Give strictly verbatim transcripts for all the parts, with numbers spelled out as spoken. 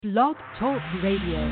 Blog Talk Radio.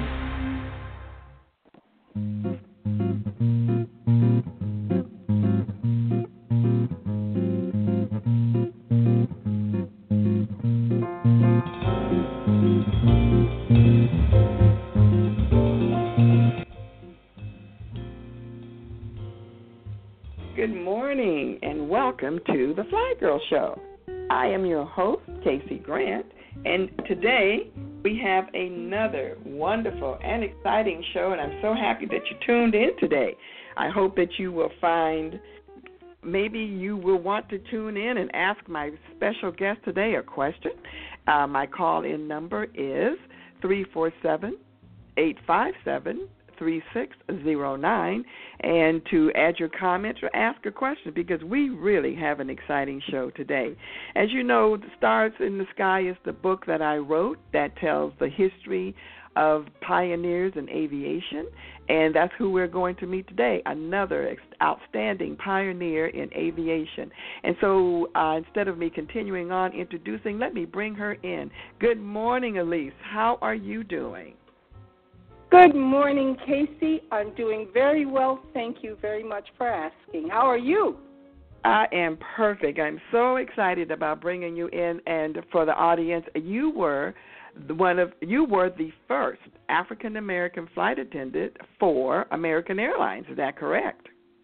Good morning and welcome to the Fly Girl Show. I am your host, Casey Grant, and today we have another wonderful and exciting show, and I'm so happy that you tuned in today. I hope that you will find, maybe you will want to tune in and ask my special guest today a question. Uh, my call-in number is three four seven, eight five seven, three six zero nine, and to add your comments or ask a question, because we really have an exciting show today. As you know, The Stars in the Sky is the book that I wrote that tells the history of pioneers in aviation, and that's who we're going to meet today, another outstanding pioneer in aviation. And so uh, instead of me continuing on introducing, let me bring her in. Good morning, Elise. How are you doing? Good morning, Casey. I'm doing very well. Thank you very much for asking. How are you? I am perfect. I'm so excited about bringing you in, and for the audience, you were the one of you were the first African American flight attendant for American Airlines. Is that correct?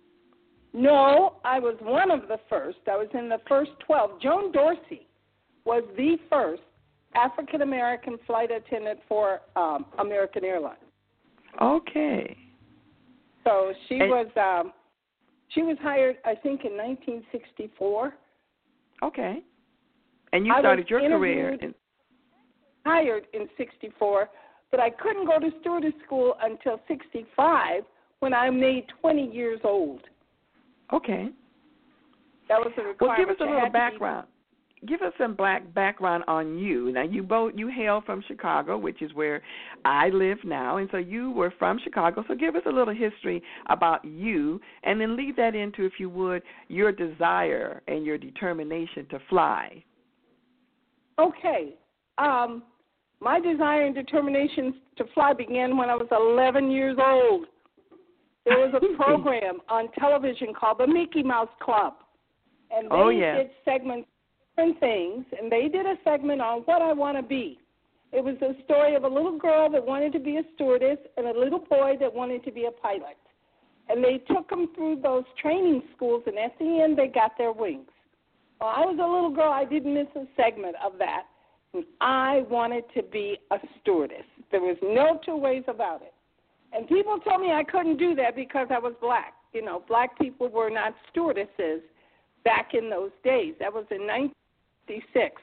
No, I was one of the first. I was in the first twelve. Joan Dorsey was the first African American flight attendant for um, American Airlines. Okay. So she and, was um, she was hired, I think, in nineteen sixty-four. Okay. And you started your career in hired in sixty-four, but I couldn't go to stewardess school until sixty-five when I made twenty years old. Okay. That was a requirement. Well, give us a You little had background. Give us some black background on you. Now, you both you hail from Chicago, which is where I live now, and so you were from Chicago. So give us a little history about you, and then lead that into, if you would, your desire and your determination to fly. Okay. Um, my desire and determination to fly began when I was eleven years old. There was a program on television called the Mickey Mouse Club, and they oh, yeah. did segments different things, and they did a segment on what I want to be. It was a story of a little girl that wanted to be a stewardess and a little boy that wanted to be a pilot. And they took them through those training schools, and at the end, they got their wings. Well, I was a little girl. I didn't miss a segment of that. And I wanted to be a stewardess. There was no two ways about it. And people told me I couldn't do that because I was black. You know, black people were not stewardesses back in those days. That was in nineteen sixty-six.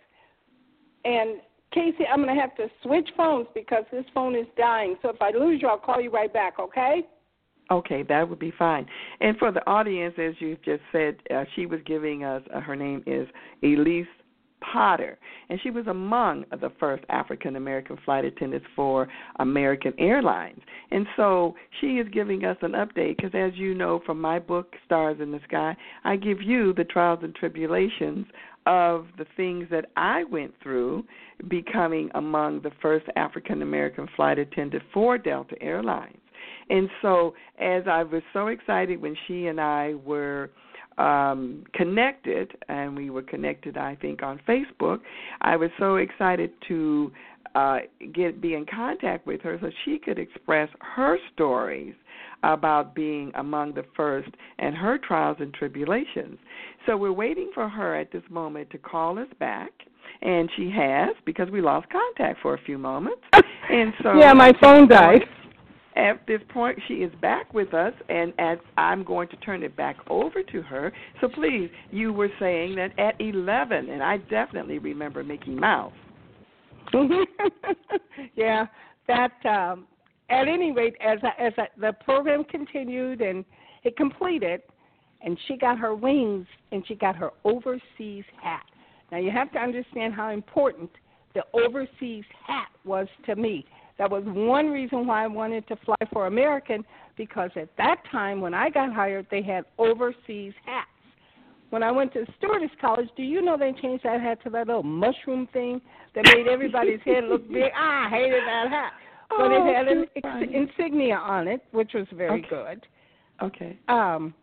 And, Casey, I'm going to have to switch phones because this phone is dying. So if I lose you, I'll call you right back, okay? Okay, that would be fine. And for the audience, as you just said, uh, she was giving us, uh, her name is Elise Potter, and she was among the first African-American flight attendants for American Airlines. And so she is giving us an update because, as you know from my book, Stars in the Sky, I give you the trials and tribulations of the things that I went through becoming among the first African-American flight attendant for Delta Airlines. And so as I was so excited when she and I were um, connected, and we were connected, I think, on Facebook, I was so excited to uh, get be in contact with her so she could express her stories about being among the first and her trials and tribulations. So we're waiting for her at this moment to call us back, and she has, because we lost contact for a few moments. And so yeah, my phone died. At this point, she is back with us, and as I'm going to turn it back over to her. So please, you were saying that at eleven, and I definitely remember Mickey Mouse. yeah, that. Um, at any rate, as I, as I, the program continued and it completed, and she got her wings and she got her overseas hat. Now you have to understand how important the overseas hat was to me. That was one reason why I wanted to fly for American, because at that time when I got hired, they had overseas hats. when I went to Stewardess College, do you know they changed that hat to that little mushroom thing that made everybody's head look big? Ah, I hated that hat. But oh, it had an ex- insignia on it, which was very okay. good. Okay. Um,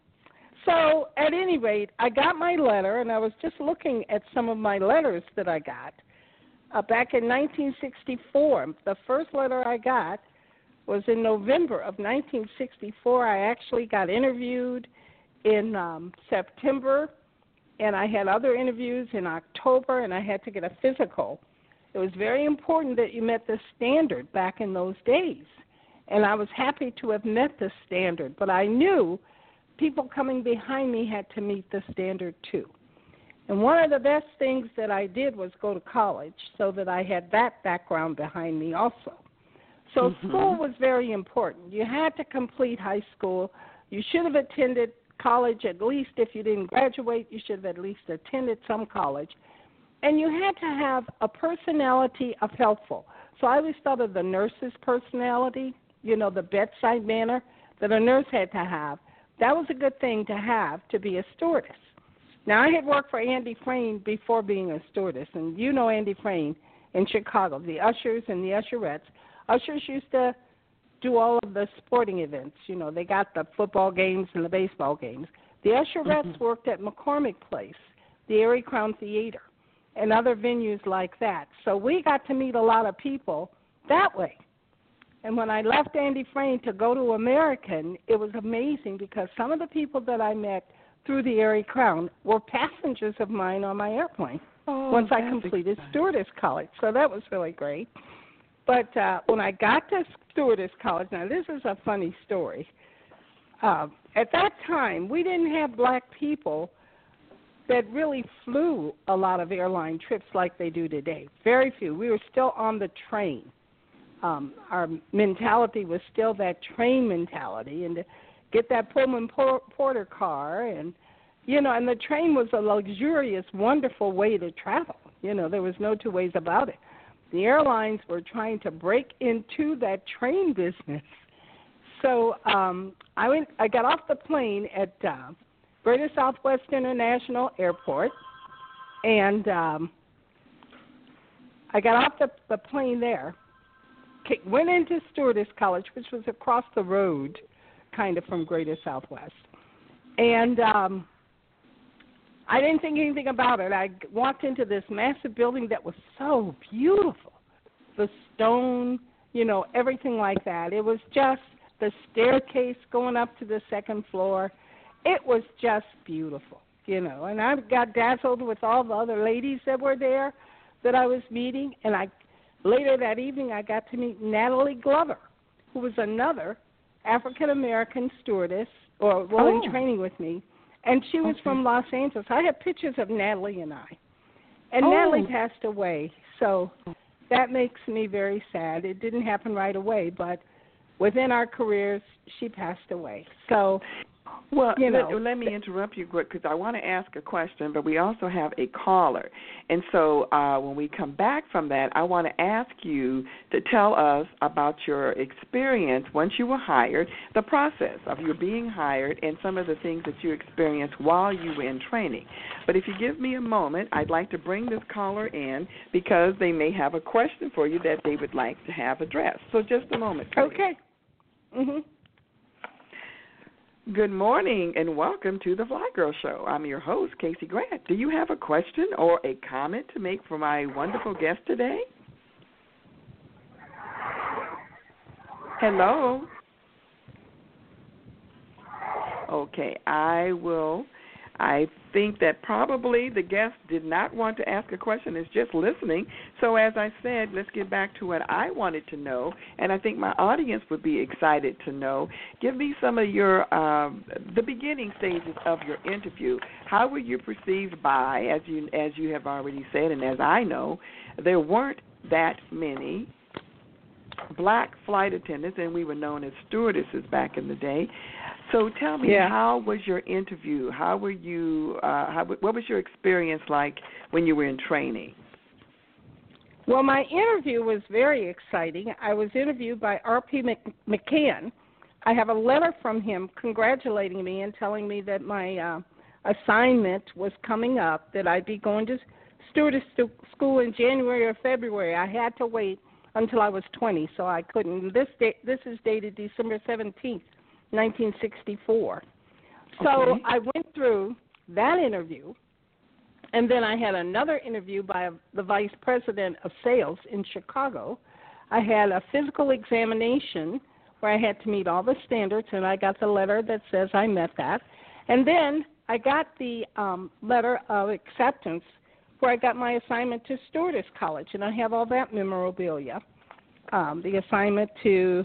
so at any rate, I got my letter, and I was just looking at some of my letters that I got. Uh, back in nineteen sixty-four, the first letter I got was in November of nineteen sixty-four. I actually got interviewed in um, September, and I had other interviews in October, and I had to get a physical. It was very important that you met the standard back in those days, and I was happy to have met the standard, but I knew people coming behind me had to meet the standard too. And one of the best things that I did was go to college so that I had that background behind me also. So mm-hmm. school was very important. You had to complete high school. You should have attended college at least. If you didn't graduate, you should have at least attended some college. And you had to have a personality of helpful. So I always thought of the nurse's personality, you know, the bedside manner that a nurse had to have. That was a good thing to have to be a stewardess. Now, I had worked for Andy Frayne before being a stewardess, and you know Andy Frayne in Chicago, the ushers and the usherettes. Ushers used to do all of the sporting events. You know, they got the football games and the baseball games. The usherettes mm-hmm. worked at McCormick Place, the Erie Crown Theater, and other venues like that. So we got to meet a lot of people that way. And when I left Andy Frayne to go to American, it was amazing because some of the people that I met through the Erie Crown were passengers of mine on my airplane oh, once I completed exciting. Stewardess College. So that was really great. But uh, when I got to Stewardess College, now this is a funny story. Uh, at that time, we didn't have black people that really flew a lot of airline trips like they do today. Very few. We were still on the train. Um, our mentality was still that train mentality, and to get that Pullman por- Porter car, and you know, and the train was a luxurious, wonderful way to travel. You know, there was no two ways about it. The airlines were trying to break into that train business. So um, I went. I got off the plane at uh, Greater Southwest International Airport, and um, I got off the, the plane there, went into Stewardess College, which was across the road, kind of from Greater Southwest. And um, I didn't think anything about it. I walked into this massive building that was so beautiful. The stone, you know, everything like that. It was just the staircase going up to the second floor. It was just beautiful, you know. And I got dazzled with all the other ladies that were there that I was meeting. And I later that evening, I got to meet Natalie Glover, who was another African-American stewardess, or well, oh. in training with me. And she was okay. from Los Angeles. I have pictures of Natalie and I. And oh. Natalie passed away, so that makes me very sad. It didn't happen right away, but within our careers, she passed away. So, well, you know. let, let me interrupt you quick because I want to ask a question, but we also have a caller. And so uh, when we come back from that, I want to ask you to tell us about your experience once you were hired, the process of your being hired, and some of the things that you experienced while you were in training. But if you give me a moment, I'd like to bring this caller in because they may have a question for you that they would like to have addressed. So just a moment, please. Okay. Mm-hmm. Good morning and welcome to the Fly Girl Show. I'm your host, Casey Grant. Do you have a question or a comment to make for my wonderful guest today? Hello? Okay, I will. I think that probably the guest did not want to ask a question, is just listening. So as I said, let's get back to what I wanted to know, and I think my audience would be excited to know. Give me some of your, um, the beginning stages of your interview. How were you perceived by, as you, as you have already said, and as I know, there weren't that many black flight attendants, and we were known as stewardesses back in the day. So tell me, yeah. how was your interview? How were you? Uh, how, what was your experience like when you were in training? Well, my interview was very exciting. I was interviewed by R P McCann. I have a letter from him congratulating me and telling me that my uh, assignment was coming up that I'd be going to stewardess school in January or February. I had to wait until I was twenty, so I couldn't. This date, this is dated December seventeenth, nineteen sixty-four. So okay. I went through that interview, and then I had another interview by the vice president of sales in Chicago. I had a physical examination where I had to meet all the standards, and I got the letter that says I met that. And then I got the um, letter of acceptance where I got my assignment to Stewardess College, and I have all that memorabilia. Um, the assignment to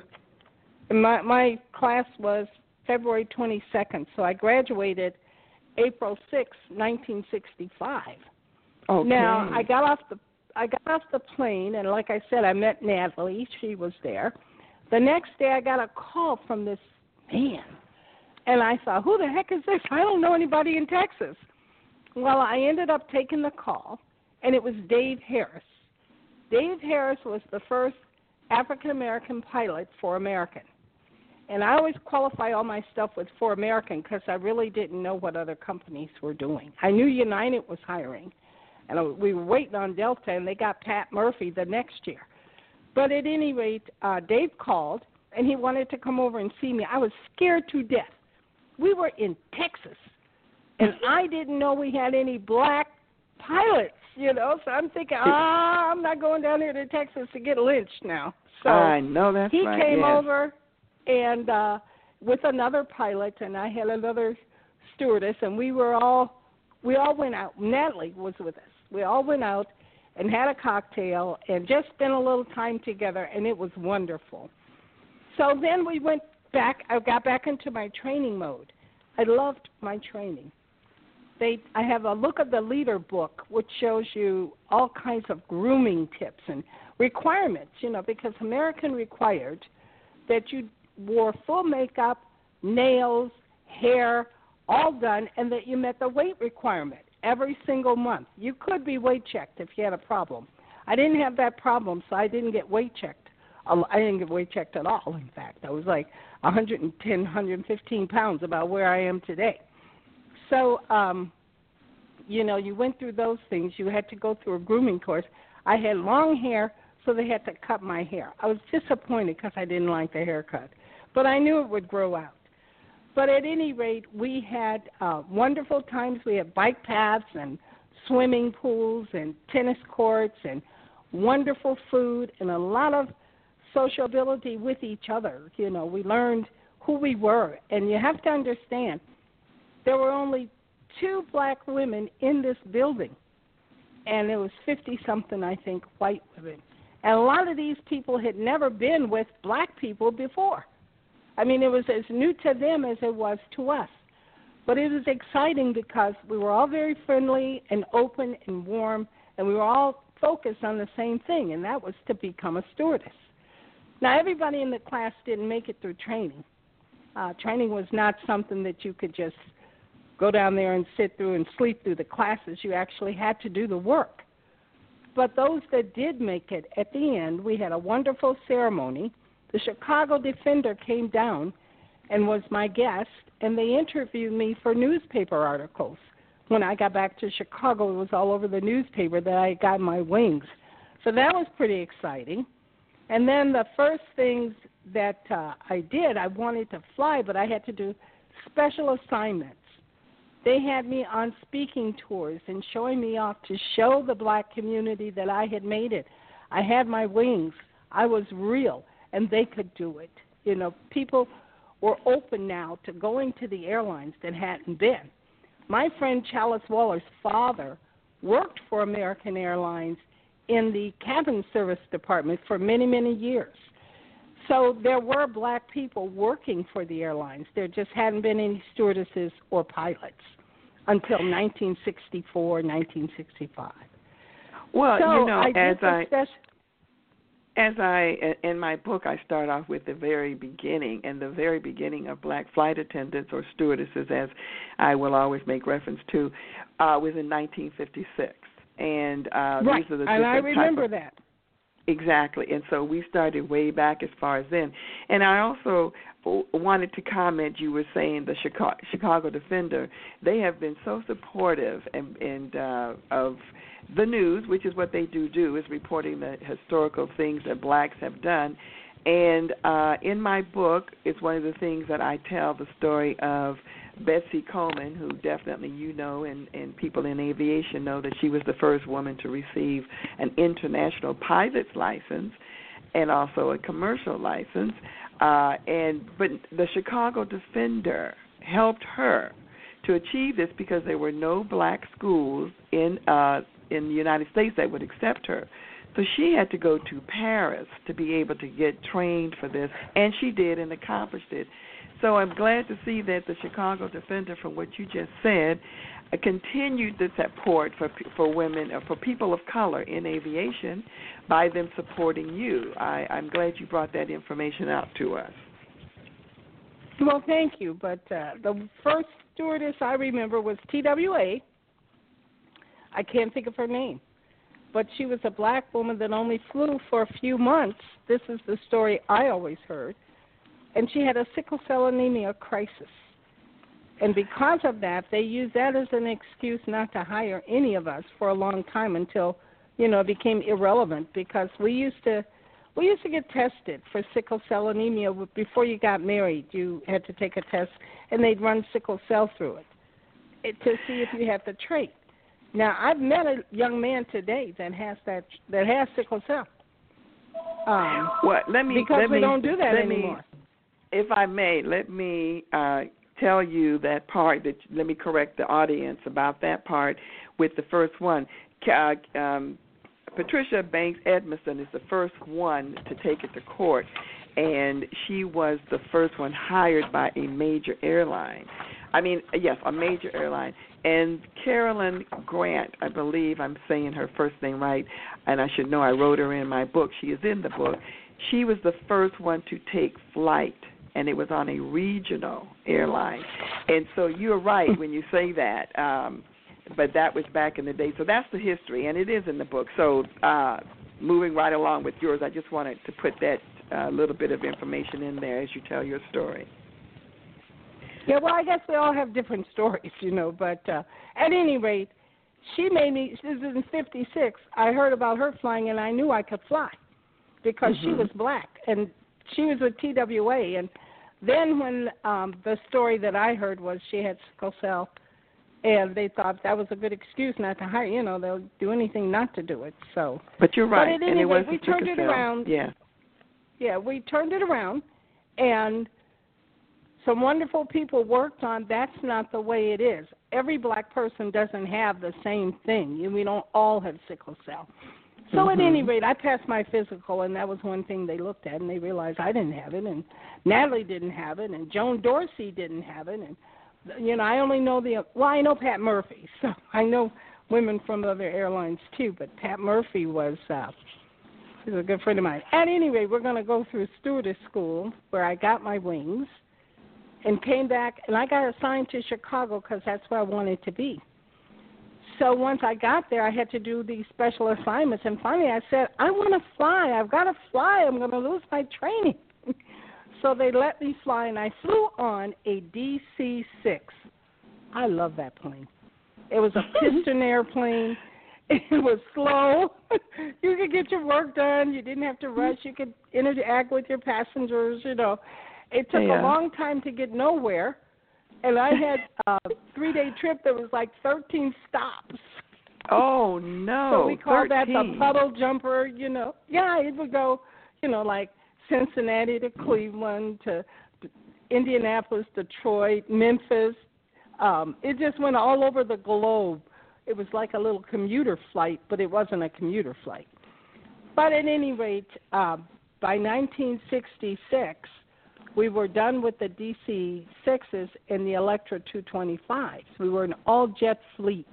my, my class was February twenty-second, so I graduated April sixth, nineteen sixty-five. Okay. Now I got off the I got off the plane, and like I said, I met Natalie. She was there. The next day, I got a call from this man, and I thought, "Who the heck is this? I don't know anybody in Texas." Well, I ended up taking the call, and it was Dave Harris. Dave Harris was the first African-American pilot for American. And I always qualify all my stuff with for American because I really didn't know what other companies were doing. I knew United was hiring, and we were waiting on Delta, and they got Pat Murphy the next year. But at any rate, uh, Dave called, and he wanted to come over and see me. I was scared to death. We were in Texas. And I didn't know we had any black pilots, you know, so I'm thinking, ah, I'm not going down here to Texas to get lynched now. So I know that's he right. came yes. over and uh, with another pilot, and I had another stewardess, and we were all, we all went out. Natalie was with us. We all went out and had a cocktail and just spent a little time together, and it was wonderful. So then we went back, I got back into my training mode. I loved my training. They, I have a Look of the Leader book, which shows you all kinds of grooming tips and requirements, you know, because American required that you wore full makeup, nails, hair, all done, and that you met the weight requirement every single month. You could be weight checked if you had a problem. I didn't have that problem, so I didn't get weight checked. I didn't get weight checked at all, in fact. I was like one hundred ten, one hundred fifteen pounds, about where I am today. So, um, you know, you went through those things. You had to go through a grooming course. I had long hair, so they had to cut my hair. I was disappointed because I didn't like the haircut, but I knew it would grow out. But at any rate, we had uh, wonderful times. We had bike paths and swimming pools and tennis courts and wonderful food and a lot of sociability with each other. You know, we learned who we were, and you have to understand, there were only two black women in this building, and there was fifty-something, I think, white women. And a lot of these people had never been with black people before. I mean, it was as new to them as it was to us. But it was exciting because we were all very friendly and open and warm, and we were all focused on the same thing, and that was to become a stewardess. Now, everybody in the class didn't make it through training. Uh, training was not something that you could just go down there and sit through and sleep through the classes. You actually had to do the work. But those that did make it, at the end, we had a wonderful ceremony. The Chicago Defender came down and was my guest, and they interviewed me for newspaper articles. When I got back to Chicago, it was all over the newspaper that I got my wings. So that was pretty exciting. And then the first things that uh, I did, I wanted to fly, but I had to do special assignments. They had me on speaking tours and showing me off to show the black community that I had made it. I had my wings. I was real, and they could do it. You know, people were open now to going to the airlines that hadn't been. My friend Chalice Waller's father worked for American Airlines in the cabin service department for many, many years. So there were black people working for the airlines. There just hadn't been any stewardesses or pilots until nineteen sixty-four, nineteen sixty-five. Well, so you know, I as I special... as I in my book, I start off with the very beginning, and the very beginning of black flight attendants or stewardesses, as I will always make reference to, uh, was in nineteen fifty-six. And uh, right. these are the and I different remember type of, that. Exactly. And so we started way back as far as then. And I also wanted to comment, you were saying the Chicago, Chicago Defender, they have been so supportive and, and uh, of the news, which is what they do do, is reporting the historical things that blacks have done. And uh, in my book, it's one of the things that I tell the story of Betsy Coleman, who definitely you know and, and people in aviation know that she was the first woman to receive an international pilot's license and also a commercial license. Uh, and but the Chicago Defender helped her to achieve this because there were no black schools in uh, in the United States that would accept her. So she had to go to Paris to be able to get trained for this, and she did and accomplished it. So I'm glad to see that the Chicago Defender, from what you just said, uh, continued the support for for women, uh, for people of color in aviation by them supporting you. I, I'm glad you brought that information out to us. Well, thank you. But uh, the first stewardess I remember was T W A. I can't think of her name. But she was a black woman that only flew for a few months. This is the story I always heard. And she had a sickle cell anemia crisis. And because of that, they used that as an excuse not to hire any of us for a long time until, you know, it became irrelevant, because we used to we used to get tested for sickle cell anemia before you got married. You had to take a test, and they'd run sickle cell through it, it to see if you had the trait. Now, I've met a young man today that has that that has sickle cell. Um, well, let me because let we me, don't do that let anymore. Me, if I may, let me uh, tell you that part. That let me correct the audience about that part with the first one. Uh, um, Patricia Banks Edmondson is the first one to take it to court, and she was the first one hired by a major airline. I mean, yes, a major airline. And Carolyn Grant, I believe I'm saying her first name right, and I should know I wrote her in my book. She is in the book. She was the first one to take flight, and it was on a regional airline. And so you're right when you say that, um, but that was back in the day. So that's the history, and it is in the book. So uh, moving right along with yours, I just wanted to put that uh, little bit of information in there as you tell your story. Yeah, well, I guess they all have different stories, you know, but uh, at any rate, she made me, this is in fifty-six, I heard about her flying, and I knew I could fly because mm-hmm. she was black, and she was with T W A, and then when um, the story that I heard was she had sickle cell, and they thought that was a good excuse not to hire, you know, they'll do anything not to do it, so. But you're right, but and it was we turned it cell. around. Yeah. Yeah, we turned it around, and some wonderful people worked on that's not the way it is. Every black person doesn't have the same thing. We don't all have sickle cell. So mm-hmm. at any rate, I passed my physical, and that was one thing they looked at, and they realized I didn't have it, and Natalie didn't have it, and Joan Dorsey didn't have it. And, you know, I only know the, well, I know Pat Murphy, so I know women from other airlines too, but Pat Murphy was, uh, was a good friend of mine. At any rate, we're going to go through stewardess school where I got my wings, and came back, and I got assigned to Chicago because that's where I wanted to be. So once I got there, I had to do these special assignments, and finally I said, I want to fly. I've got to fly. I'm going to lose my training. So they let me fly, and I flew on a D C six. I love that plane. It was a piston airplane. It was slow. You could get your work done. You didn't have to rush. You could interact with your passengers, you know. It took yeah. a long time to get nowhere, and I had a three-day trip that was like thirteen stops. Oh, no, So we called thirteen. that the puddle jumper, you know. Yeah, it would go, you know, like Cincinnati to Cleveland to Indianapolis, Detroit, Memphis. Um, it just went all over the globe. It was like a little commuter flight, but it wasn't a commuter flight. But at any rate, uh, by nineteen sixty-six, we were done with the D C sixes and the Electra two twenty-fives. We were an all-jet fleet.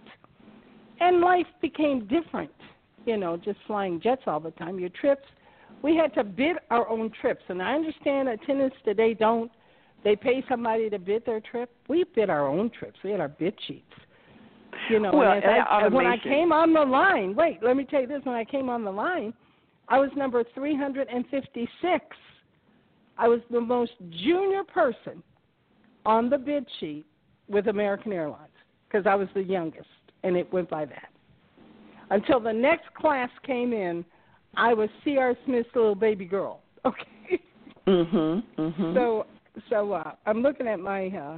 And life became different, you know, just flying jets all the time. Your trips, we had to bid our own trips. And I understand attendants today don't. They pay somebody to bid their trip. We bid our own trips. We had our bid sheets. You know, well, and, I, and when I came on the line, wait, let me tell you this. When I came on the line, I was number three hundred fifty-six. I was the most junior person on the bid sheet with American Airlines because I was the youngest, and it went by that. Until the next class came in, I was C R. Smith's little baby girl. Okay. Mhm. Mhm. So, so uh, I'm looking at my uh,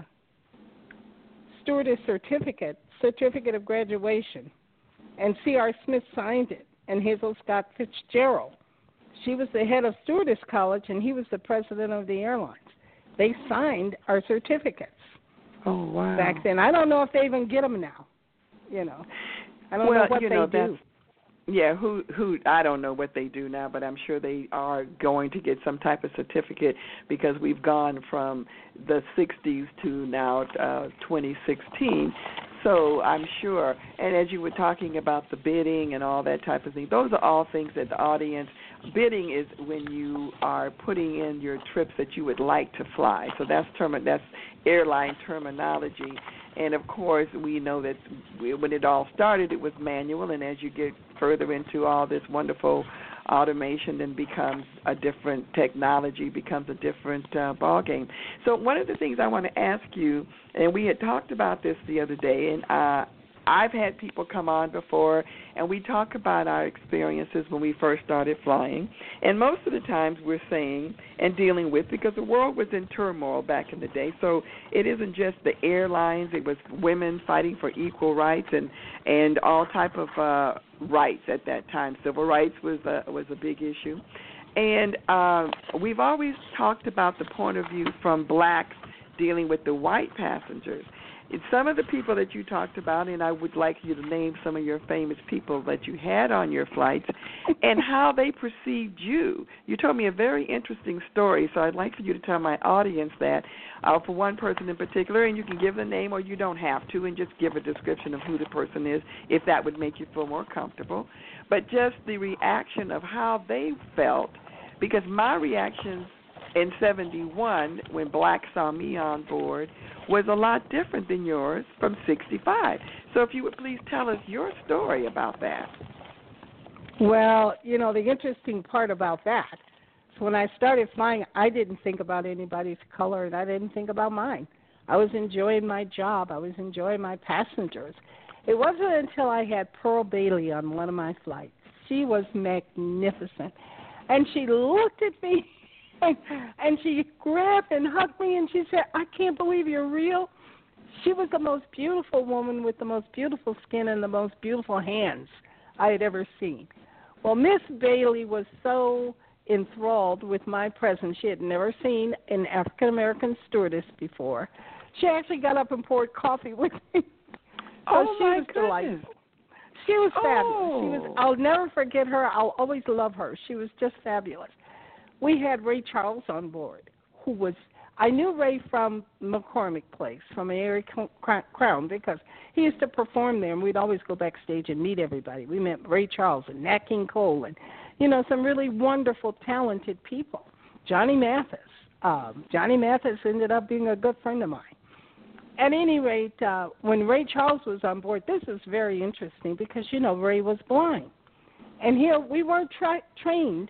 stewardess certificate, certificate of graduation, and C R. Smith signed it, and Hazel Scott Fitzgerald. She was the head of Stewardess College, and he was the president of the airlines. They signed our certificates. Oh, wow. Back then. I don't know if they even get them now. You know, I don't well, know what you they know, do. Yeah, who who I don't know what they do now, but I'm sure they are going to get some type of certificate because we've gone from the sixties to now uh, twenty sixteen. So I'm sure, and as you were talking about the bidding and all that type of thing, those are all things that the audience, bidding is when you are putting in your trips that you would like to fly. So that's term, that's airline terminology. And, of course, we know that when it all started, it was manual, and as you get further into all this wonderful automation, then becomes a different technology, becomes a different uh, ballgame. So one of the things I want to ask you, and we had talked about this the other day, and uh, I've had people come on before, and we talk about our experiences when we first started flying. And most of the times we're saying and dealing with, because the world was in turmoil back in the day, so it isn't just the airlines. It was women fighting for equal rights and, and all type of uh, rights at that time. Civil rights was a, was a big issue. And uh, we've always talked about the point of view from blacks dealing with the white passengers. Some of the people that you talked about, and I would like you to name some of your famous people that you had on your flights and how they perceived you. You told me a very interesting story, so I'd like for you to tell my audience that uh, for one person in particular, and you can give the name or you don't have to, and just give a description of who the person is if that would make you feel more comfortable. But just the reaction of how they felt, because my reactions in seventy-one, when blacks saw me on board, was a lot different than yours from sixty-five. So if you would please tell us your story about that. Well, you know, the interesting part about that is when I started flying, I didn't think about anybody's color, and I didn't think about mine. I was enjoying my job. I was enjoying my passengers. It wasn't until I had Pearl Bailey on one of my flights. She was magnificent. And she looked at me, and she grabbed and hugged me, and she said, "I can't believe you're real." She was the most beautiful woman with the most beautiful skin and the most beautiful hands I had ever seen. Well, Miss Bailey was so enthralled with my presence. She had never seen an African-American stewardess before. She actually got up and poured coffee with me. So oh, she my was goodness. delightful. She was fabulous. Oh. She was. I'll never forget her. I'll always love her. She was just fabulous. We had Ray Charles on board, who was, I knew Ray from McCormick Place, from Mary Crown, because he used to perform there, and we'd always go backstage and meet everybody. We met Ray Charles and Nat King Cole and, you know, some really wonderful, talented people. Johnny Mathis. Um, Johnny Mathis ended up being a good friend of mine. At any rate, uh, when Ray Charles was on board, this is very interesting because, you know, Ray was blind. And here we weren't tra- trained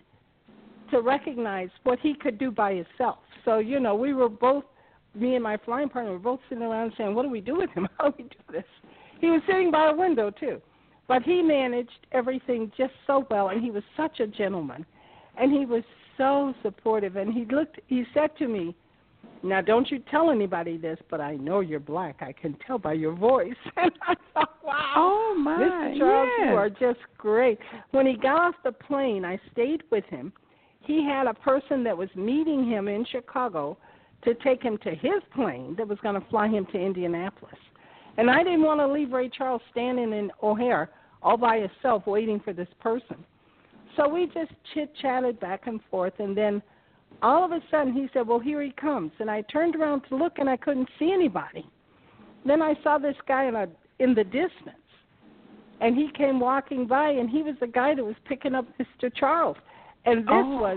to recognize what he could do by himself. So, you know, we were both, me and my flying partner, were both sitting around saying, what do we do with him? How do we do this? He was sitting by a window, too. But he managed everything just so well, and he was such a gentleman. And he was so supportive. And he looked, he said to me, "Now, don't you tell anybody this, but I know you're black. I can tell by your voice." And I thought, wow. Oh, my. Mister Charles, yes. you are just great. When he got off the plane, I stayed with him. He had a person that was meeting him in Chicago to take him to his plane that was going to fly him to Indianapolis. And I didn't want to leave Ray Charles standing in O'Hare all by himself waiting for this person. So we just chit-chatted back and forth, and then all of a sudden he said, "Well, here he comes." And I turned around to look, and I couldn't see anybody. Then I saw this guy in, a, in the distance, and he came walking by, and he was the guy that was picking up Mister Charles. And this oh. was,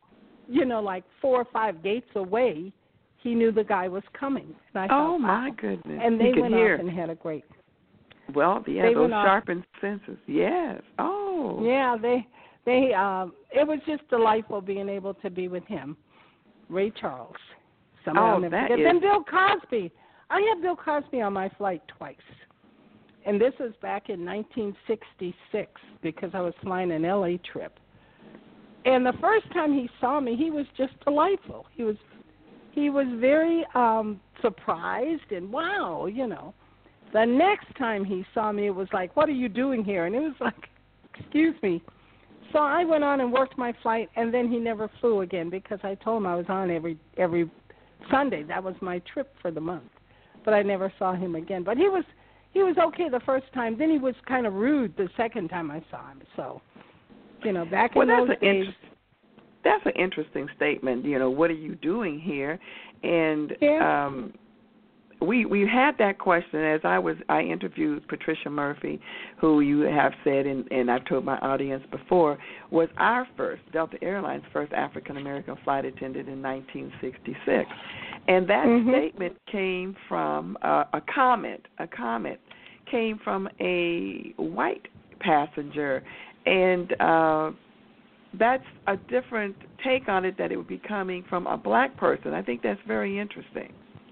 you know, like four or five gates away. He knew the guy was coming. And I thought, oh, my wow. goodness. And he they could went hear. off and had a great. Well, yeah, they those went off. sharpened senses. Yes. Oh. Yeah, they they um, it was just delightful being able to be with him, Ray Charles. Somebody Oh, I'll never that forget. is- Then Bill Cosby. I had Bill Cosby on my flight twice, and this was back in nineteen sixty-six because I was flying an L A trip. And the first time he saw me, he was just delightful. He was he was very um, surprised and wow, you know. The next time he saw me, it was like, what are you doing here? And it was like, excuse me. So I went on and worked my flight, and then he never flew again because I told him I was on every every Sunday. That was my trip for the month. But I never saw him again. But he was he was okay the first time. Then he was kind of rude the second time I saw him. So, you know, back well, in those that's an days. interest, that's an interesting statement. You know, what are you doing here? And Yeah. um, we we had that question as I was I interviewed Patricia Murphy, who you have said, and, and I've told my audience before, was our first, Delta Airlines' first African-American flight attendant in nineteen sixty-six. And that mm-hmm. statement came from uh, a comment, a comment came from a white passenger. And uh, that's a different take on it, that it would be coming from a black person. I think that's very interesting.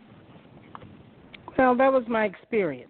Well, that was my experience.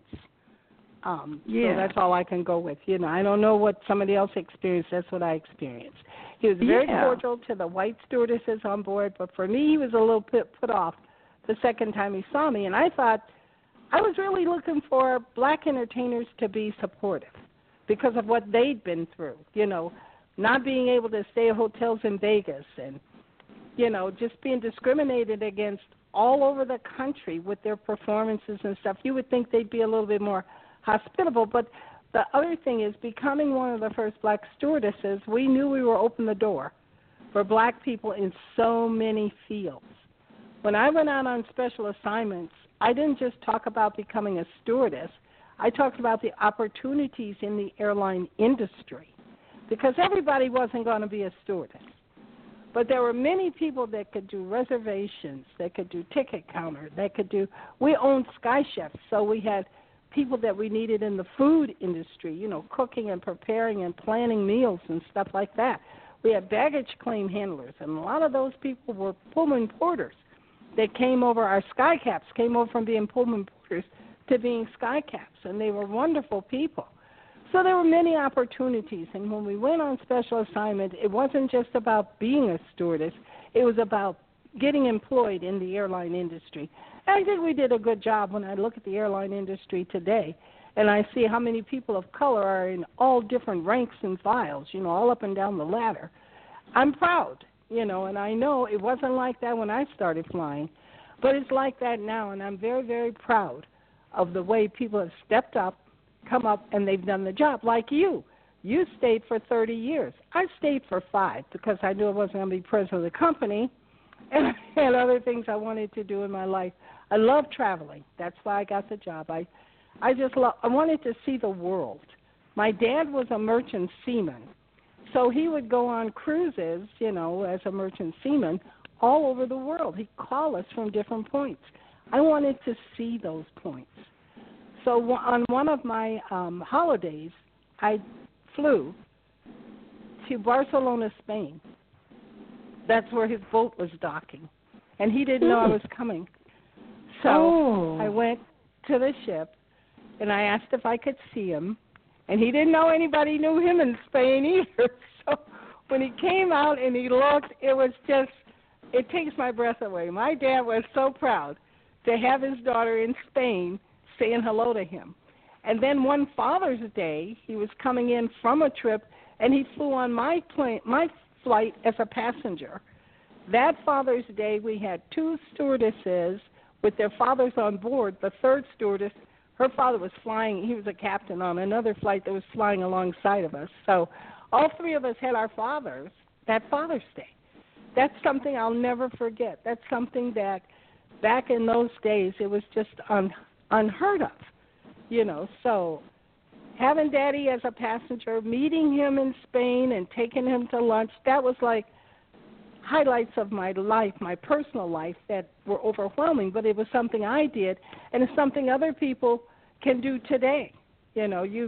Um, yeah. So that's all I can go with. You know, I don't know what somebody else experienced. That's what I experienced. He was very yeah. cordial to the white stewardesses on board, but for me, he was a little bit put off the second time he saw me. And I thought I was really looking for black entertainers to be supportive because of what they'd been through, you know, not being able to stay at hotels in Vegas and, you know, just being discriminated against all over the country with their performances and stuff. You would think they'd be a little bit more hospitable. But the other thing is, becoming one of the first black stewardesses, we knew we were open the door for black people in so many fields. When I went out on special assignments, I didn't just talk about becoming a stewardess. I talked about the opportunities in the airline industry because everybody wasn't going to be a stewardess. But there were many people that could do reservations, that could do ticket counter, that could do, we owned Sky Chefs, so we had people that we needed in the food industry, you know, cooking and preparing and planning meals and stuff like that. We had baggage claim handlers, and a lot of those people were Pullman porters that came over, our Sky Caps came over from being Pullman porters to being Sky Caps, and they were wonderful people. So there were many opportunities, and when we went on special assignment, it wasn't just about being a stewardess. It was about getting employed in the airline industry. And I think we did a good job when I look at the airline industry today, and I see how many people of color are in all different ranks and files, you know, all up and down the ladder. I'm proud, you know, and I know it wasn't like that when I started flying, but it's like that now, and I'm very, very proud of the way people have stepped up, come up, and they've done the job, like you. You stayed for thirty years. I stayed for five because I knew I wasn't going to be president of the company, and I had other things I wanted to do in my life. I love traveling. That's why I got the job. I, I just love, I wanted to see the world. My dad was a merchant seaman, so he would go on cruises, you know, as a merchant seaman all over the world. He'd call us from different points. I wanted to see those points. So on one of my um, holidays, I flew to Barcelona, Spain. That's where his boat was docking, and he didn't know I was coming. So oh. I went to the ship, and I asked if I could see him, and he didn't know anybody knew him in Spain either. So when he came out and he looked, it was just, it takes my breath away. My dad was so proud to have his daughter in Spain saying hello to him. And then one Father's Day, he was coming in from a trip, and he flew on my plane, my flight as a passenger. That Father's Day, we had two stewardesses with their fathers on board. The third stewardess, her father was flying. He was a captain on another flight that was flying alongside of us. So all three of us had our fathers that Father's Day. That's something I'll never forget. That's something that back in those days, it was just un, unheard of, you know. So having Daddy as a passenger, meeting him in Spain and taking him to lunch, that was like highlights of my life, my personal life, that were overwhelming, but it was something I did, and it's something other people can do today. You know, you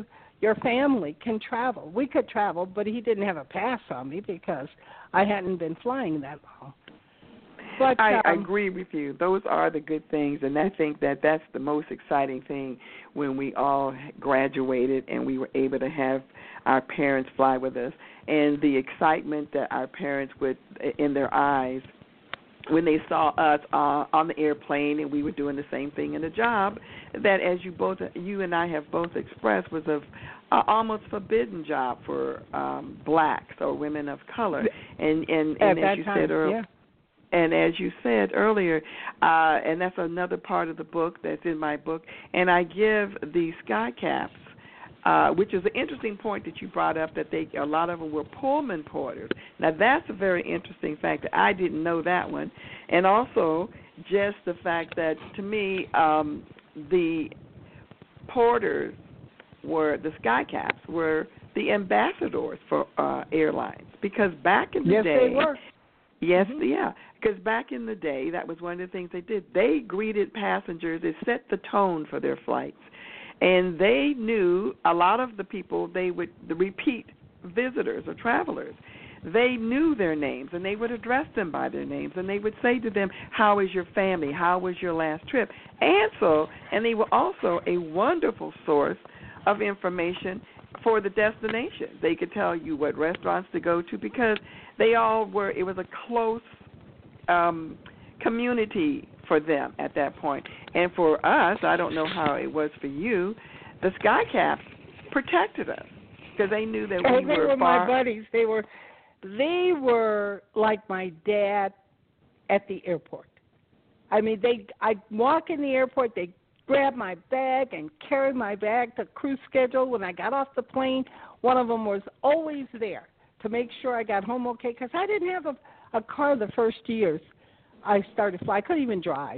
your family can travel. We could travel, but he didn't have a pass on me because I hadn't been flying that long. But, I, um, I agree with you. Those are the good things, and I think that that's the most exciting thing when we all graduated and we were able to have our parents fly with us, and the excitement that our parents would, in their eyes, when they saw us uh, on the airplane and we were doing the same thing in the job, that as you both, you and I have both expressed, was a uh, almost forbidden job for um, blacks or women of color, and and, and as you time, said earlier. Yeah. And as you said earlier, uh, and that's another part of the book that's in my book, and I give the Sky Caps, uh, which is an interesting point that you brought up, that they a lot of them were Pullman porters. Now, that's a very interesting fact. I didn't know that one. And also just the fact that, to me, um, the porters were, the Sky Caps were the ambassadors for uh, airlines, because back in the yes, day. Yes, they were. Yes, mm-hmm. yeah, because back in the day, that was one of the things they did. They greeted passengers. They set the tone for their flights. And they knew a lot of the people, they would, the repeat visitors or travelers, they knew their names, and they would address them by their names, and they would say to them, how is your family? How was your last trip? And so, and they were also a wonderful source of information for the destination. They could tell you what restaurants to go to, because they all were, it was a close um, community for them at that point. And for us, I don't know how it was for you, the Sky Caps protected us because they knew that oh, we they were, were far. my buddies. They were, they were like my dad at the airport. I mean, they. I'd walk in the airport, they grab my bag and carry my bag to crew schedule. When I got off the plane, one of them was always there to make sure I got home okay, because I didn't have a, a car the first years I started flying. I couldn't even drive.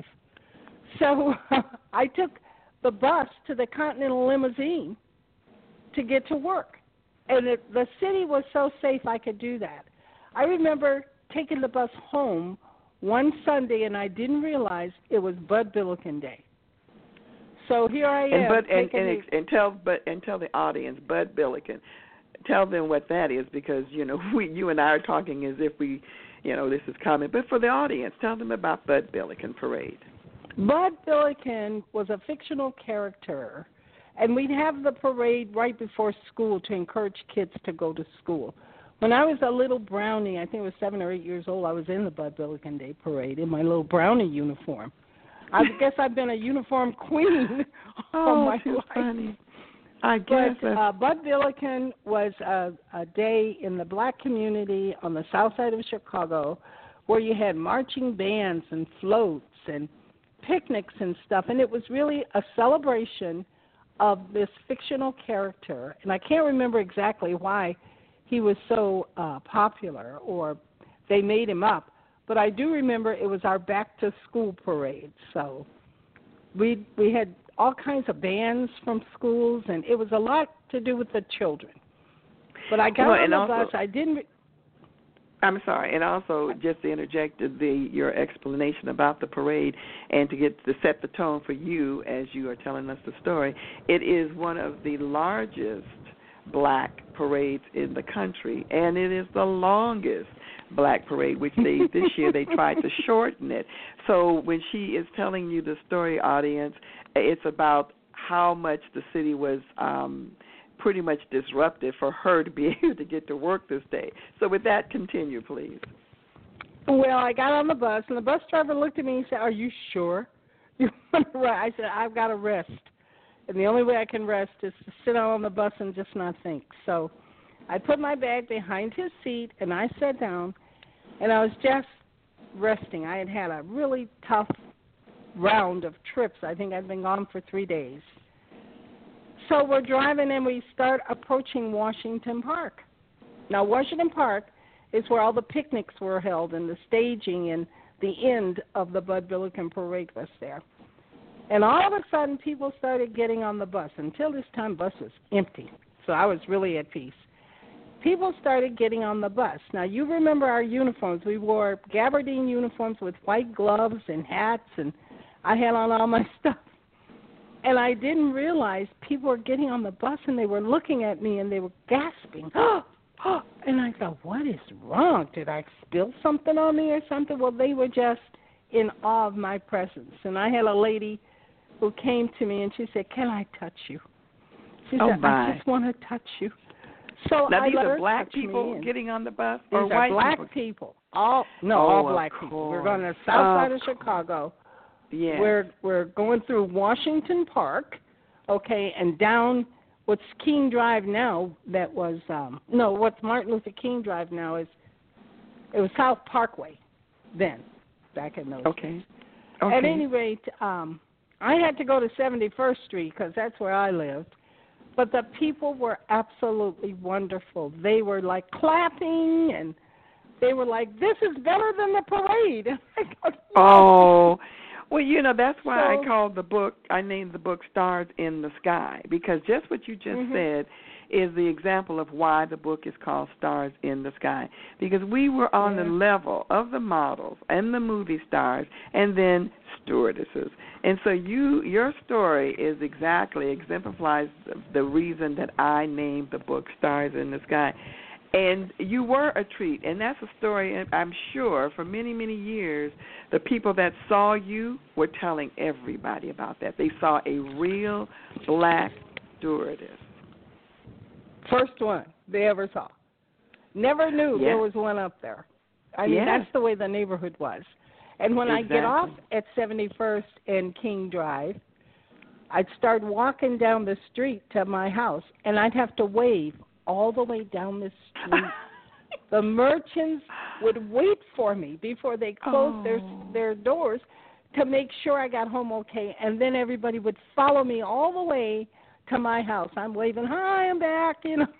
So I took the bus to the Continental Limousine to get to work. And it, the city was so safe I could do that. I remember taking the bus home one Sunday, and I didn't realize it was Bud Billiken Day. So here I am. And, Bud, and, and, and, and, tell, but, and tell the audience, Bud Billiken, tell them what that is, because, you know, we, you and I are talking as if we, you know, this is common. But for the audience, tell them about Bud Billiken Parade. Bud Billiken was a fictional character, and we'd have the parade right before school to encourage kids to go to school. When I was a little brownie, I think I was seven or eight years old, I was in the Bud Billiken Day Parade in my little brownie uniform. I guess I've been a uniform queen all oh, my too life. Funny. I guess. But uh, Bud Billiken was a, a day in the black community on the south side of Chicago where you had marching bands and floats and picnics and stuff, and it was really a celebration of this fictional character. And I can't remember exactly why he was so uh, popular or they made him up, but I do remember it was our back-to-school parade. So we we had all kinds of bands from schools, and it was a lot to do with the children. But I got well, on the also, bus. I didn't. Re- I'm sorry, and also just to interject the your explanation about the parade and to get to set the tone for you as you are telling us the story. It is one of the largest black parades in the country, and it is the longest black parade, which they this year they tried to shorten it. So when she is telling you the story, audience, it's about how much the city was um, pretty much disrupted for her to be able to get to work this day. So with that, continue, please. Well, I got on the bus, and the bus driver looked at me and said, "Are you sure you want to rest?" I said, "I've got to rest. And the only way I can rest is to sit on the bus and just not think." So I put my bag behind his seat, and I sat down, and I was just resting. I had had a really tough round of trips. I think I'd been gone for three days. So we're driving, and we start approaching Washington Park. Now, Washington Park is where all the picnics were held and the staging and the end of the Bud Billiken Parade was there. And all of a sudden, people started getting on the bus. Until this time, bus was empty, so I was really at peace. People started getting on the bus. Now, you remember our uniforms. We wore gabardine uniforms with white gloves and hats, and I had on all my stuff. And I didn't realize people were getting on the bus and they were looking at me and they were gasping. And I thought, what is wrong? Did I spill something on me or something? Well, they were just in awe of my presence. And I had a lady who came to me and she said, can I touch you? She oh said, my. I just want to touch you. So now, I these let are her black touch people me, getting on the bus these or are white black people? people. All no, oh, all black people. We're going to the south of side of course. Chicago. Yes. We're we're going through Washington Park, okay, and down what's King Drive now. That was um, no, what's Martin Luther King Drive now is it was South Parkway, then back in those. Okay. okay. At any rate, um, I had to go to seventy-first Street because that's where I lived. But the people were absolutely wonderful. They were like clapping and they were like, "This is better than the parade." oh, well, you know that's why so, I called the book. I named the book "Stars in the Sky" because just what you just mm-hmm. said is the example of why the book is called Stars in the Sky. Because we were on yeah. the level of the models and the movie stars and then stewardesses. And so you, your story is exactly, exemplifies the reason that I named the book Stars in the Sky. And you were a treat, and that's a story, I'm sure, for many, many years, the people that saw you were telling everybody about that. They saw a real black stewardess. First one they ever saw. Never knew yeah. there was one up there. I mean, yeah. that's the way the neighborhood was. And when exactly. I get off at seventy-first and King Drive, I'd start walking down the street to my house, and I'd have to wave all the way down the street. The merchants would wait for me before they closed oh. their their doors to make sure I got home okay, and then everybody would follow me all the way to my house. I'm waving, hi, I'm back, you know.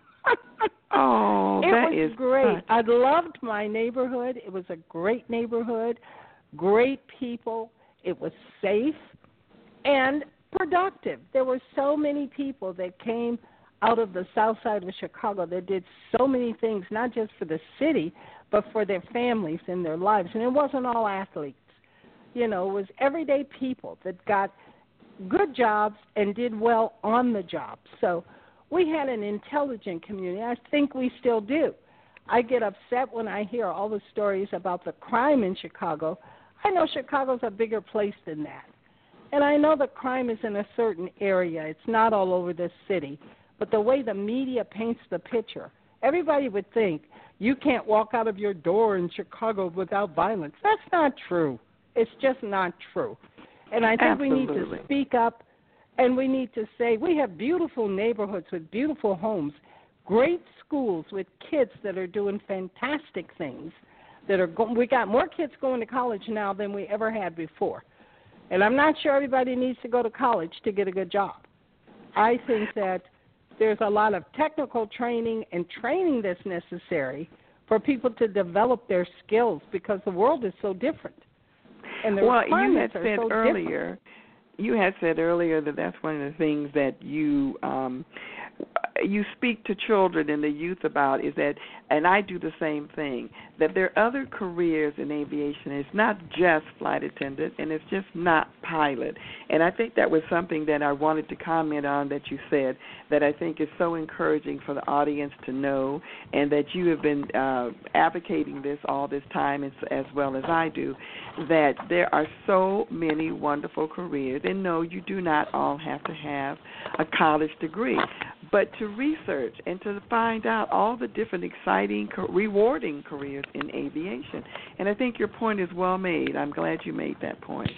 oh, it that was is great. fun. I loved my neighborhood. It was a great neighborhood, great people. It was safe and productive. There were so many people that came out of the south side of Chicago that did so many things, not just for the city, but for their families and their lives. And it wasn't all athletes. You know, it was everyday people that got good jobs and did well on the job. So we had an intelligent community. I think we still do. I get upset when I hear all the stories about the crime in Chicago. I know Chicago's a bigger place than that. And I know the crime is in a certain area. It's not all over the city. But the way the media paints the picture, everybody would think you can't walk out of your door in Chicago without violence. That's not true. It's just not true. And I think Absolutely. we need to speak up, and we need to say we have beautiful neighborhoods with beautiful homes, great schools with kids that are doing fantastic things. That are go- we got more kids going to college now than we ever had before. And I'm not sure everybody needs to go to college to get a good job. I think that there's a lot of technical training and training that's necessary for people to develop their skills because the world is so different. And the well, you requirements had are said so earlier, different. you had said earlier that that's one of the things that you um, you speak to children and the youth about is that, and I do the same thing, that there are other careers in aviation. It's not just flight attendant, and it's just not pilot. And I think that was something that I wanted to comment on that you said that I think is so encouraging for the audience to know, and that you have been uh, advocating this all this time as, as well as I do, that there are so many wonderful careers. And no, you do not all have to have a college degree, but to research and to find out all the different exciting, rewarding careers in aviation. And I think your point is well made. I'm glad you made that point.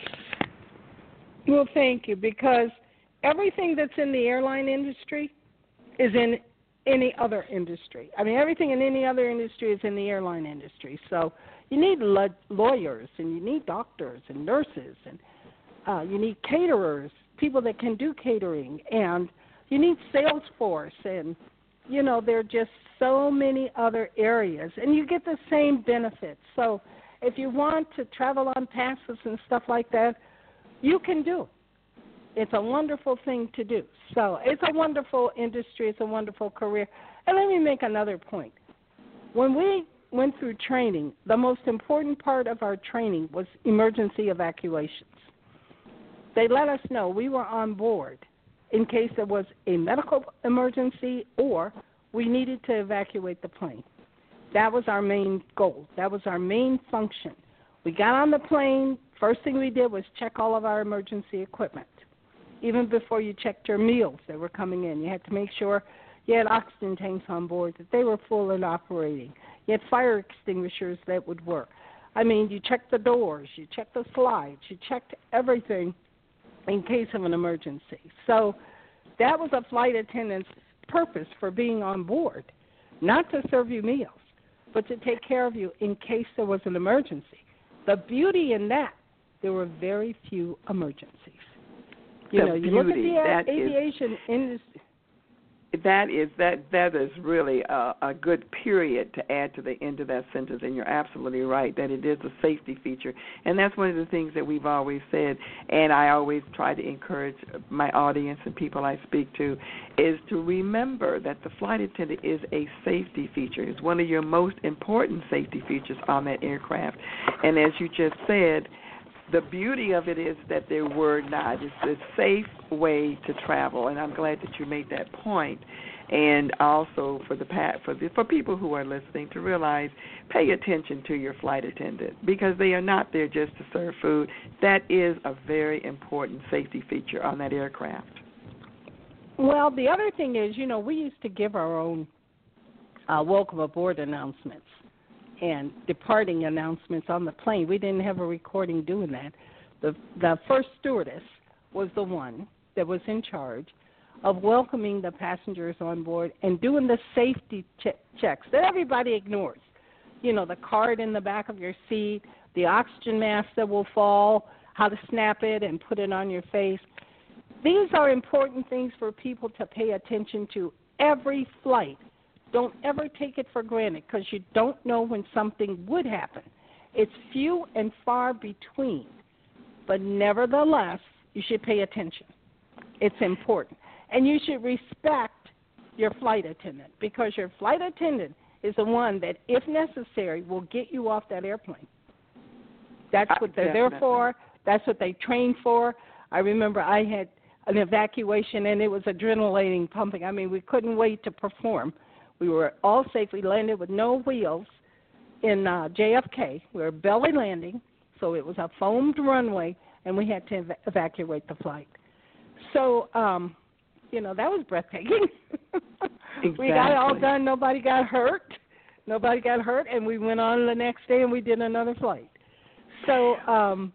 Well, thank you, because everything that's in the airline industry is in any other industry. I mean, everything in any other industry is in the airline industry. So you need lo- lawyers, and you need doctors and nurses, and uh, you need caterers, people that can do catering, and you need sales force, and, you know, there are just so many other areas, and you get the same benefits. So if you want to travel on passes and stuff like that, you can do it. It's a wonderful thing to do. So it's a wonderful industry. It's a wonderful career. And let me make another point. When we went through training, the most important part of our training was emergency evacuations. they let us know we were on board in case there was a medical emergency or we needed to evacuate the plane. That was our main goal. That was our main function. We got on the plane. First thing we did was check all of our emergency equipment. Even before you checked your meals that were coming in, you had to make sure you had oxygen tanks on board, that they were full and operating. You had fire extinguishers that would work. I mean, you checked the doors, you checked the slides, you checked everything in case of an emergency. So that was a flight attendant's purpose for being on board, not to serve you meals, but to take care of you in case there was an emergency. The beauty in that, there were very few emergencies. You the know, you beauty, look at the that aviation is, industry. That is that that is really a, a good period to add to the end of that sentence, and you're absolutely right that it is a safety feature, and that's one of the things that we've always said, and I always try to encourage my audience and people I speak to, is to remember that the flight attendant is a safety feature. It's one of your most important safety features on that aircraft, and as you just said, the beauty of it is that there were not. It's a safe way to travel, and I'm glad that you made that point. And also for the for the, for people who are listening to realize, pay attention to your flight attendant because they are not there just to serve food. That is a very important safety feature on that aircraft. Well, the other thing is, you know, we used to give our own uh, welcome aboard announcements and departing announcements on the plane. We didn't have a recording doing that. The the first stewardess was the one that was in charge of welcoming the passengers on board and doing the safety che- checks that everybody ignores. You know, the card in the back of your seat, the oxygen mask that will fall, how to snap it and put it on your face. These are important things for people to pay attention to every flight. Don't ever take it for granted because you don't know when something would happen. It's few and far between, but nevertheless, you should pay attention. It's important. And you should respect your flight attendant because your flight attendant is the one that, if necessary, will get you off that airplane. That's what they're Definitely. there for. That's what they train for. I remember I had an evacuation, and it was adrenaline pumping. I mean, we couldn't wait to perform. We were all safely landed with no wheels in uh, J F K. We were belly landing, so it was a foamed runway, and we had to ev- evacuate the flight. So, um, you know, that was breathtaking. Exactly. We got it all done. Nobody got hurt. Nobody got hurt, and we went on the next day, and we did another flight. So um,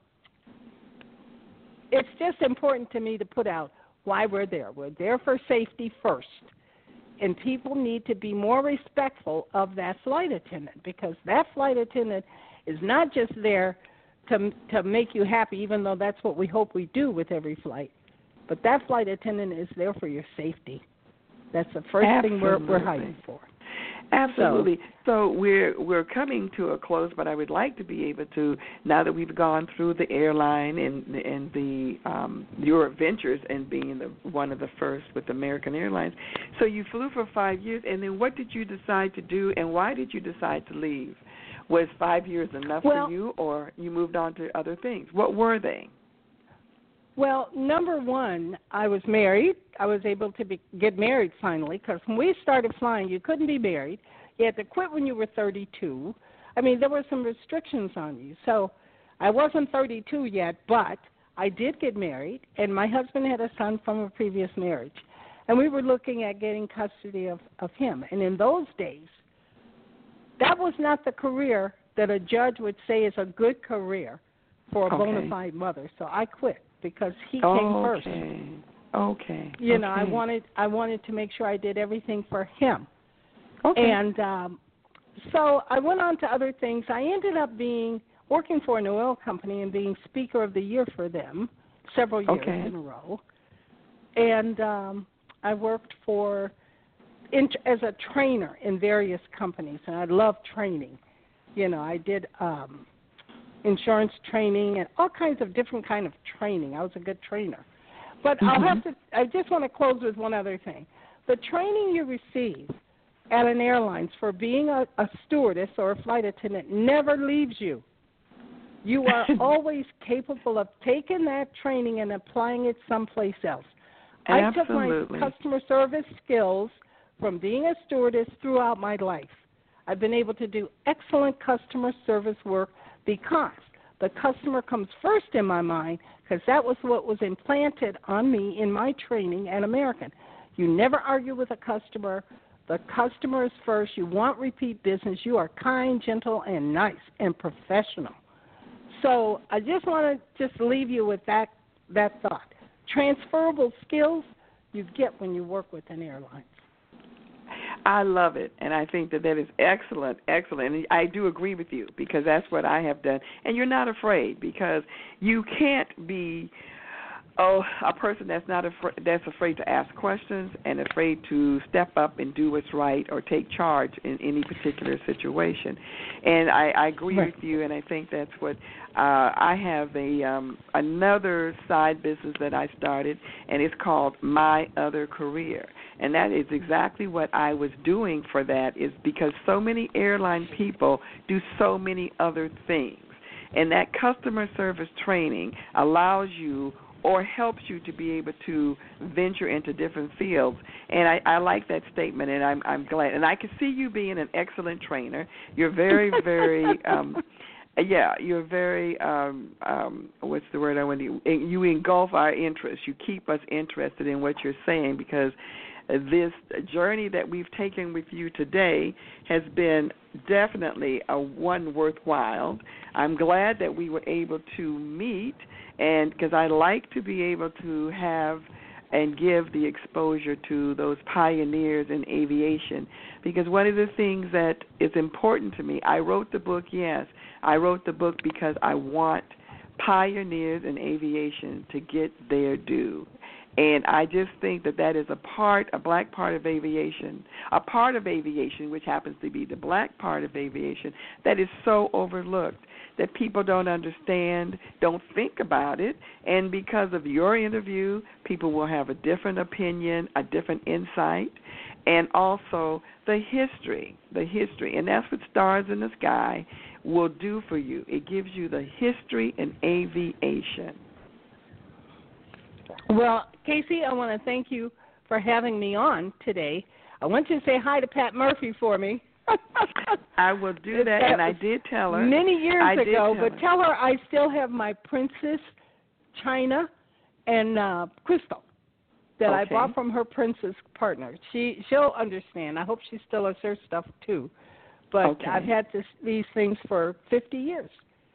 it's just important to me to put out why we're there. We're there for safety first. And people need to be more respectful of that flight attendant because that flight attendant is not just there to to make you happy, even though that's what we hope we do with every flight. But that flight attendant is there for your safety. That's the first Absolutely. thing we're we're hiring for. Absolutely. So, so we're we're coming to a close, but I would like to be able to, now that we've gone through the airline and and the um, your adventures and being the, one of the first with American Airlines. So you flew for five years, and then what did you decide to do, and why did you decide to leave? Was five years enough well, for you, or you moved on to other things? What were they? Well, number one, I was married. I was able to be, get married finally because when we started flying, you couldn't be married. You had to quit when you were thirty-two. I mean, there were some restrictions on you. So I wasn't thirty-two yet, but I did get married, and my husband had a son from a previous marriage. And we were looking at getting custody of, of him. And in those days, that was not the career that a judge would say is a good career for a Okay. bona fide mother. So I quit because he came okay. first. Okay. You okay. know, I wanted I wanted to make sure I did everything for him. Okay. And um, so I went on to other things. I ended up being working for an oil company and being Speaker of the Year for them several years Okay. in a row. And um, I worked for in, as a trainer in various companies, and I love training. You know, I did um, insurance training and all kinds of different kind of training. I was a good trainer. But mm-hmm. I'll have to. I just want to close with one other thing. The training you receive at an airline for being a, a stewardess or a flight attendant never leaves you. You are always capable of taking that training and applying it someplace else. Absolutely. I took my customer service skills from being a stewardess throughout my life. I've been able to do excellent customer service work because the customer comes first in my mind, because that was what was implanted on me in my training at American. You never argue with a customer. The customer is first. You want repeat business. You are kind, gentle, and nice and professional. So I just want to just leave you with that that thought. Transferable skills you get when you work with an airline. I love it, and I think that that is excellent, excellent. And I do agree with you because that's what I have done. And you're not afraid because you can't be oh a person that's not afraid, that's afraid to ask questions and afraid to step up and do what's right or take charge in any particular situation. And I, I agree right. with you, and I think that's what uh, I have a um, another side business that I started, and it's called My Other Career. And that is exactly what I was doing for that, is because so many airline people do so many other things. And that customer service training allows you or helps you to be able to venture into different fields. And I, I like that statement, and I'm, I'm glad. And I can see you being an excellent trainer. You're very, very, um, yeah, you're very, um, um, what's the word I want to, you engulf our interests. You keep us interested in what you're saying because this journey that we've taken with you today has been definitely a one worthwhile. I'm glad that we were able to meet, and because I like to be able to have and give the exposure to those pioneers in aviation, because one of the things that is important to me, I wrote the book, yes, I wrote the book because I want pioneers in aviation to get their due. And I just think that that is a part, a black part of aviation, a part of aviation, which happens to be the black part of aviation, that is so overlooked, that people don't understand, don't think about it. And because of your interview, people will have a different opinion, a different insight, and also the history, the history. And that's what Stars in the Sky will do for you. It gives you the history in aviation. Well, Casey, I want to thank you for having me on today. I want you to say hi to Pat Murphy for me. I will do that, and I did tell her. Many years I ago, tell but her. tell her I still have my Princess China and uh, Crystal that okay. I bought from her Princess partner. She, she'll understand. I hope she still has her stuff, too. But okay. I've had this, these things for fifty years.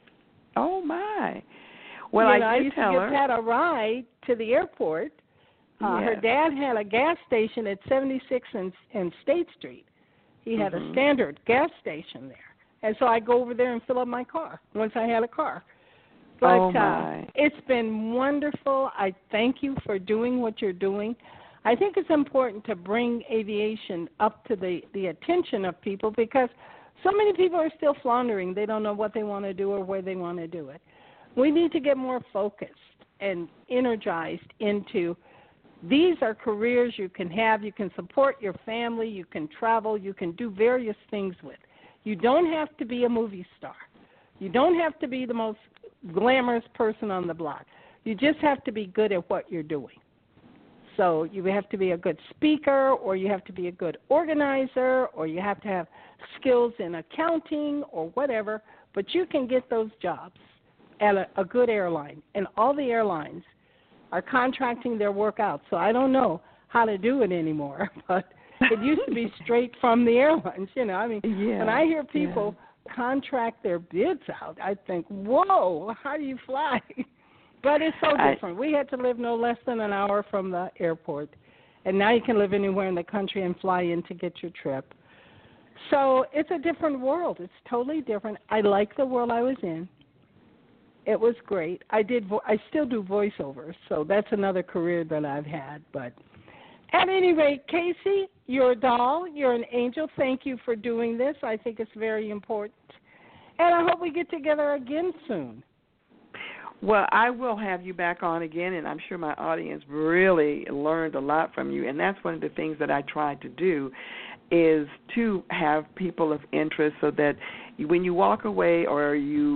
Oh, my. Well, you I know, did I used tell to her. give Pat a ride to the airport. Uh, yes. Her dad had a gas station at seventy-six and, and State Street. He had mm-hmm. a standard gas station there. And so I go over there and fill up my car once I had a car. But oh my. Uh, it's been wonderful. I thank you for doing what you're doing. I think it's important to bring aviation up to the, the attention of people because so many people are still floundering. They don't know what they want to do or where they want to do it. We need to get more focused and energized into these are careers you can have. You can support your family. You can travel. You can do various things with. You don't have to be a movie star. You don't have to be the most glamorous person on the block. You just have to be good at what you're doing. So you have to be a good speaker, or you have to be a good organizer, or you have to have skills in accounting or whatever, but you can get those jobs at a, a good airline. And all the airlines are contracting their work out. So I don't know how to do it anymore, but it used to be straight from the airlines. You know, I mean, yeah, when I hear people yeah. contract their bids out, I think, whoa, how do you fly? But it's so different. I, we had to live no less than an hour from the airport, and now you can live anywhere in the country and fly in to get your trip. So it's a different world. It's totally different. I like the world I was in. It was great. I did. Vo- I still do voiceovers, so that's another career that I've had. But at any rate, Casey, you're a doll. You're an angel. Thank you for doing this. I think it's very important. And I hope we get together again soon. Well, I will have you back on again, and I'm sure my audience really learned a lot from you. And that's one of the things that I tried to do is to have people of interest so that when you walk away or you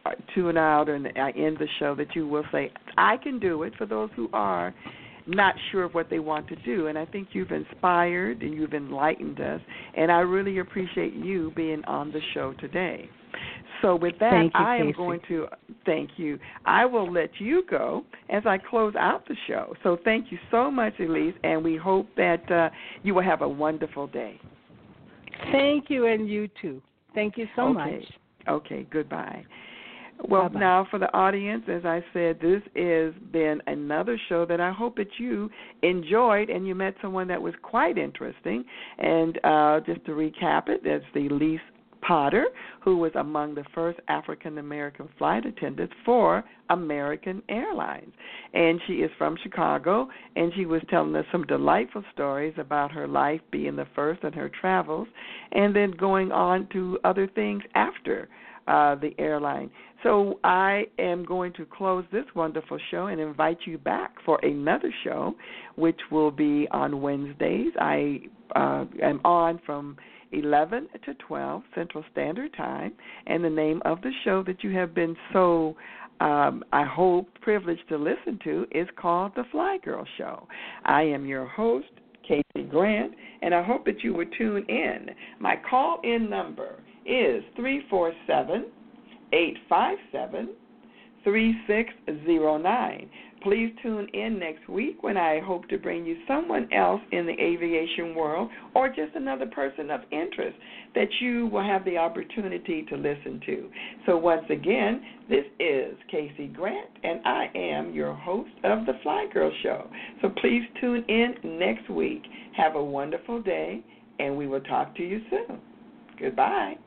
tune out and I end the show, that you will say, I can do it, for those who are not sure of what they want to do. And I think you've inspired and you've enlightened us, and I really appreciate you being on the show today. So with that, thank you, I am Casey. going to thank you. I will let you go as I close out the show. So thank you so much, Elise, and we hope that uh, you will have a wonderful day. Thank you, and you too. Thank you so okay. much. Okay, goodbye. Well, Bye-bye. now for the audience, as I said, this has been another show that I hope that you enjoyed and you met someone that was quite interesting. And uh, just to recap it, that's the Elise Potter, who was among the first African-American flight attendants for American Airlines. And she is from Chicago, and she was telling us some delightful stories about her life being the first in her travels and then going on to other things after uh, the airline. So I am going to close this wonderful show and invite you back for another show, which will be on Wednesdays. I uh, am on from eleven to twelve Central Standard Time, and the name of the show that you have been so, um, I hope, privileged to listen to is called The Fly Girl Show. I am your host, Casey Grant, and I hope that you would tune in. My call-in number is three four seven, eight five seven, three six zero nine. Please tune in next week when I hope to bring you someone else in the aviation world or just another person of interest that you will have the opportunity to listen to. So once again, this is Casey Grant, and I am your host of The Fly Girl Show. So please tune in next week. Have a wonderful day, and we will talk to you soon. Goodbye.